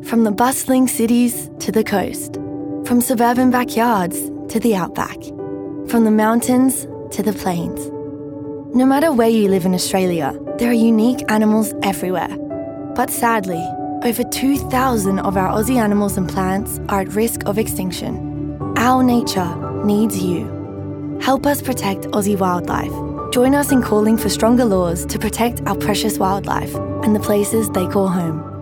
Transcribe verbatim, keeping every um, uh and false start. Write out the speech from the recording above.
From the bustling cities to the coast, from suburban backyards to the outback, from the mountains to the plains. No matter where you live in Australia, there are unique animals everywhere. But sadly, over two thousand of our Aussie animals and plants are at risk of extinction. Our nature needs you. Help us protect Aussie wildlife. Join us in calling for stronger laws to protect our precious wildlife and the places they call home.